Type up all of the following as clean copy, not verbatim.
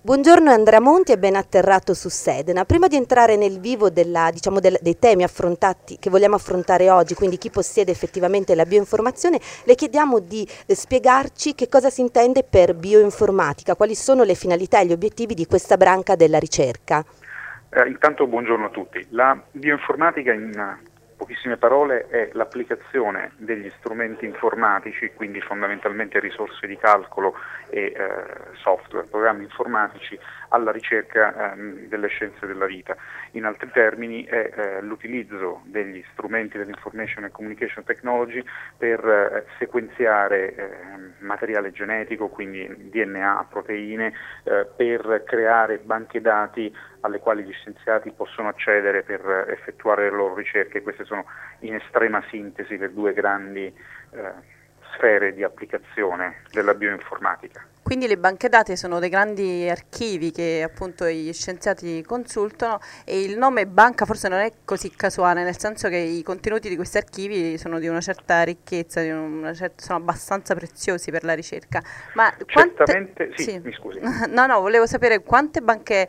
Buongiorno Andrea Monti e ben atterrato su Sedena. Prima di entrare nel vivo dei temi affrontati, che vogliamo affrontare oggi, quindi chi possiede effettivamente la bioinformazione, le chiediamo di spiegarci che cosa si intende per bioinformatica, quali sono le finalità e gli obiettivi di questa branca della ricerca. Intanto buongiorno a tutti. La bioinformatica in pochissime parole è l'applicazione degli strumenti informatici, quindi fondamentalmente risorse di calcolo e software, programmi informatici, alla ricerca delle scienze della vita. In altri termini è l'utilizzo degli strumenti dell'information and communication technology per sequenziare materiale genetico, quindi DNA, proteine, per creare banche dati alle quali gli scienziati possono accedere per effettuare le loro ricerche. Queste sono in estrema sintesi le due grandi sfere di applicazione della bioinformatica. Quindi le banche dati sono dei grandi archivi che appunto gli scienziati consultano, e il nome banca forse non è così casuale, nel senso che i contenuti di questi archivi sono di una certa ricchezza, sono abbastanza preziosi per la ricerca. Ma certamente, sì, mi scusi. No, volevo sapere quante banche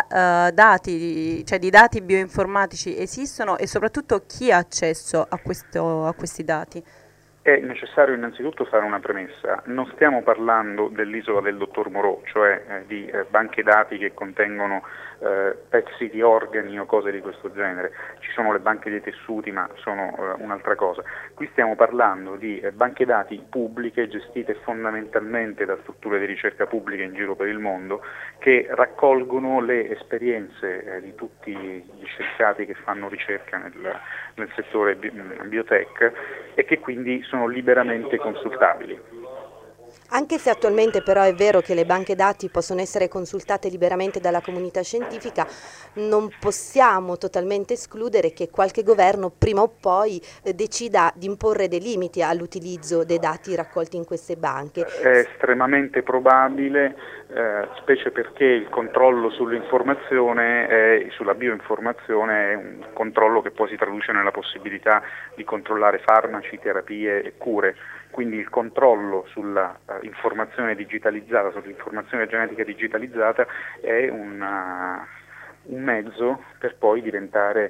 dati, cioè di dati bioinformatici esistono, e soprattutto chi ha accesso a questi dati. È necessario innanzitutto fare una premessa: non stiamo parlando dell'isola del dottor Moreau, cioè di banche dati che contengono pezzi di organi o cose di questo genere. Ci sono le banche dei tessuti, ma sono un'altra cosa. Qui stiamo parlando di banche dati pubbliche gestite fondamentalmente da strutture di ricerca pubbliche in giro per il mondo, che raccolgono le esperienze di tutti gli scienziati che fanno ricerca nel settore biotech, e che quindi sono liberamente consultabili. Anche se attualmente però è vero che le banche dati possono essere consultate liberamente dalla comunità scientifica, non possiamo totalmente escludere che qualche governo prima o poi decida di imporre dei limiti all'utilizzo dei dati raccolti in queste banche. È estremamente probabile, specie perché il controllo sull'informazione, sulla bioinformazione, è un controllo che poi si traduce nella possibilità di controllare farmaci, terapie e cure. Quindi il controllo sulla informazione digitalizzata, sull'informazione genetica digitalizzata, è un mezzo per poi diventare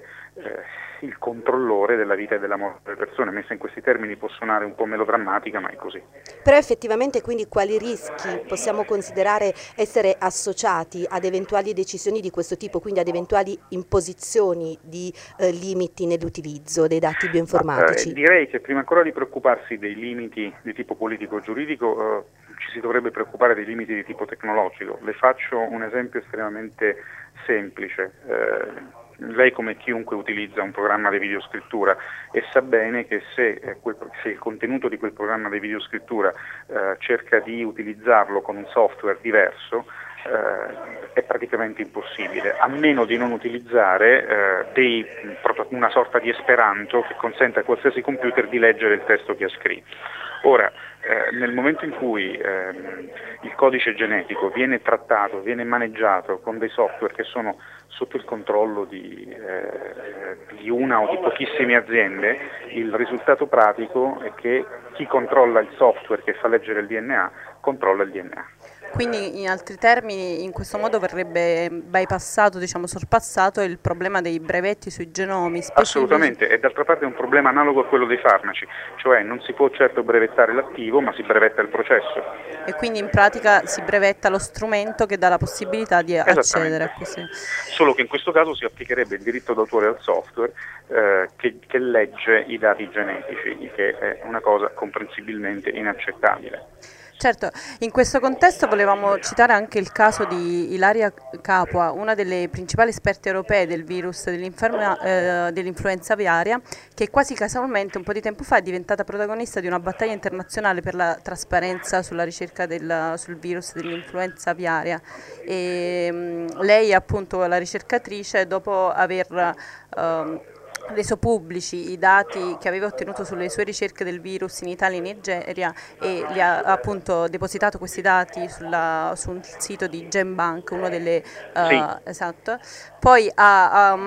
il controllore della vita e della morte delle persone. Messa in questi termini può suonare un po' melodrammatica, ma è così. Però effettivamente quindi quali rischi possiamo considerare essere associati ad eventuali decisioni di questo tipo, quindi ad eventuali imposizioni di limiti nell'utilizzo dei dati bioinformatici? Direi che prima ancora di preoccuparsi dei limiti di tipo politico-giuridico ci si dovrebbe preoccupare dei limiti di tipo tecnologico. Le faccio un esempio estremamente semplice. Lei, come chiunque utilizza un programma di videoscrittura, e sa bene che se il contenuto di quel programma di videoscrittura cerca di utilizzarlo con un software diverso, è praticamente impossibile, a meno di non utilizzare una sorta di esperanto che consente a qualsiasi computer di leggere il testo che ha scritto. Ora, nel momento in cui il codice genetico viene trattato, viene maneggiato con dei software che sono sotto il controllo di una o di pochissime aziende, il risultato pratico è che chi controlla il software che fa leggere il DNA controlla il DNA. Quindi in altri termini, in questo modo verrebbe bypassato, sorpassato il problema dei brevetti sui genomi specifici? Assolutamente, e d'altra parte è un problema analogo a quello dei farmaci, cioè non si può certo brevettare l'attivo, ma si brevetta il processo. E quindi in pratica si brevetta lo strumento che dà la possibilità di accedere a questo. Solo che in questo caso si applicherebbe il diritto d'autore al software che legge i dati genetici, che è una cosa comprensibilmente inaccettabile. Certo, in questo contesto volevamo citare anche il caso di Ilaria Capua, una delle principali esperte europee del virus dell'influenza aviaria, che quasi casualmente un po' di tempo fa è diventata protagonista di una battaglia internazionale per la trasparenza sulla ricerca sul virus dell'influenza aviaria. E lei è appunto la ricercatrice, dopo aver reso pubblici i dati che aveva ottenuto sulle sue ricerche del virus in Italia e in Nigeria, e li ha appunto depositato questi dati sul sito di GenBank, uno delle esatto. Poi ha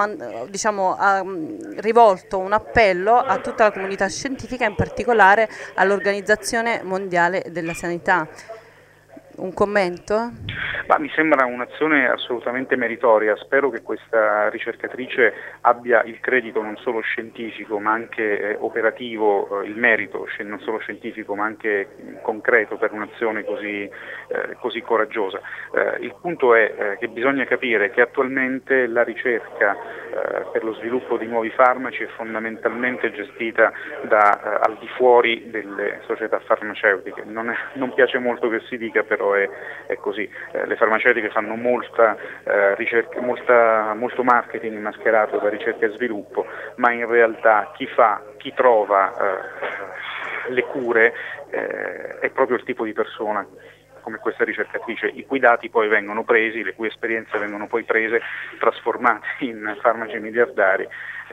rivolto un appello a tutta la comunità scientifica, in particolare all'Organizzazione Mondiale della Sanità. Un commento? Ma mi sembra un'azione assolutamente meritoria, spero che questa ricercatrice abbia il credito non solo scientifico ma anche operativo, il merito non solo scientifico ma anche concreto per un'azione così coraggiosa. Il punto è che bisogna capire che attualmente la ricerca per lo sviluppo di nuovi farmaci è fondamentalmente gestita al di fuori delle società farmaceutiche. Non piace molto che si dica, però è così. Le farmaceutiche fanno molta ricerca, molto marketing mascherato da ricerca e sviluppo, ma in realtà chi trova le cure è proprio il tipo di persona come questa ricercatrice, i cui dati poi vengono presi, le cui esperienze vengono poi prese, trasformate in farmaci miliardari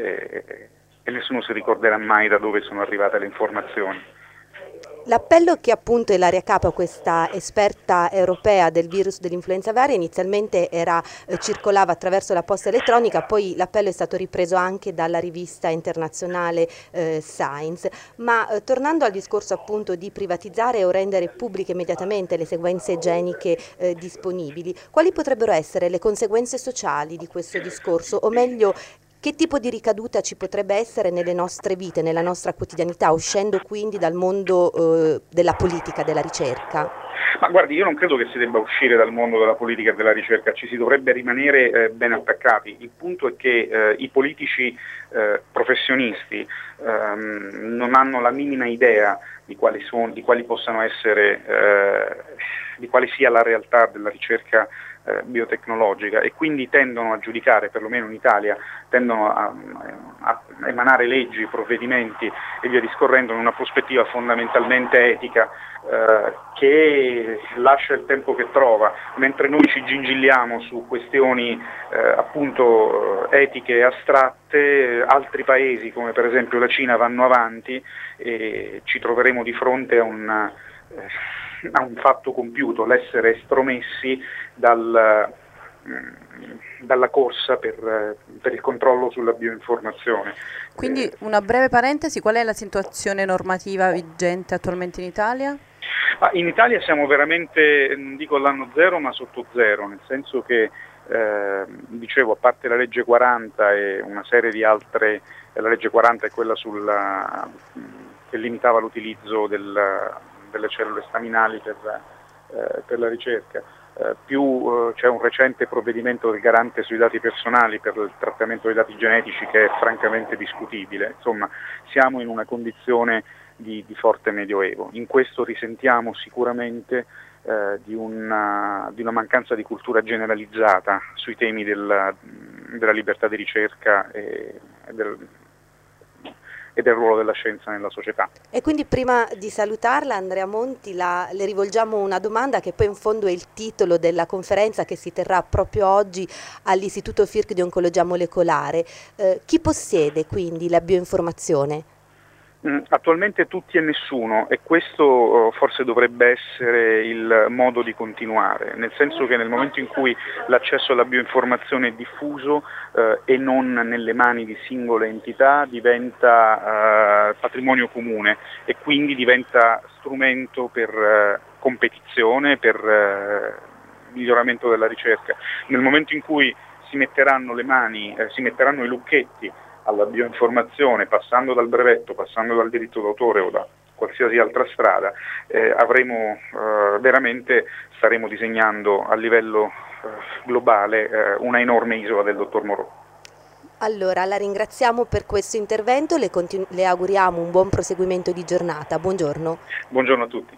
e nessuno si ricorderà mai da dove sono arrivate le informazioni. L'appello che appunto Ilaria Capua, questa esperta europea del virus dell'influenza aviaria, inizialmente circolava attraverso la posta elettronica, poi l'appello è stato ripreso anche dalla rivista internazionale Science. Ma tornando al discorso appunto di privatizzare o rendere pubbliche immediatamente le sequenze geniche disponibili, quali potrebbero essere le conseguenze sociali di questo discorso, o meglio, che tipo di ricaduta ci potrebbe essere nelle nostre vite, nella nostra quotidianità, uscendo quindi dal mondo della politica, della ricerca? Ma guardi, io non credo che si debba uscire dal mondo della politica e della ricerca, ci si dovrebbe rimanere ben attaccati. Il punto è che i politici professionisti non hanno la minima idea di quali possano essere, di quale sia la realtà della ricerca biotecnologica, e quindi tendono a giudicare, perlomeno in Italia, tendono a emanare leggi, provvedimenti e via discorrendo in una prospettiva fondamentalmente etica che lascia il tempo che trova, mentre noi ci gingilliamo su questioni appunto etiche astratte. Altri paesi come per esempio la Cina vanno avanti e ci troveremo di fronte a un fatto compiuto, l'essere estromessi dalla corsa per il controllo sulla bioinformazione. Quindi una breve parentesi, qual è la situazione normativa vigente attualmente in Italia? In Italia siamo veramente, non dico all'anno zero, ma sotto zero, nel senso che dicevo, a parte la legge 40 e una serie di altre, la legge 40 è quella che limitava l'utilizzo delle cellule staminali per la ricerca, più c'è un recente provvedimento del Garante sui dati personali per il trattamento dei dati genetici che è francamente discutibile. Insomma, siamo in una condizione di forte medioevo. In questo risentiamo sicuramente di una mancanza di cultura generalizzata sui temi della libertà di ricerca e del ruolo della scienza nella società. E quindi prima di salutarla, Andrea Monti, le rivolgiamo una domanda che poi in fondo è il titolo della conferenza che si terrà proprio oggi all'Istituto FIRC di Oncologia Molecolare. Chi possiede quindi la bioinformazione? Attualmente tutti e nessuno, e questo forse dovrebbe essere il modo di continuare, nel senso che nel momento in cui l'accesso alla bioinformazione è diffuso e non nelle mani di singole entità, diventa patrimonio comune e quindi diventa strumento per competizione, per miglioramento della ricerca. Nel momento in cui si metteranno le mani, si metteranno i lucchetti alla bioinformazione, passando dal brevetto, passando dal diritto d'autore o da qualsiasi altra strada, staremo disegnando a livello globale una enorme isola del dottor Moreau. Allora, la ringraziamo per questo intervento, le auguriamo un buon proseguimento di giornata. Buongiorno. Buongiorno a tutti.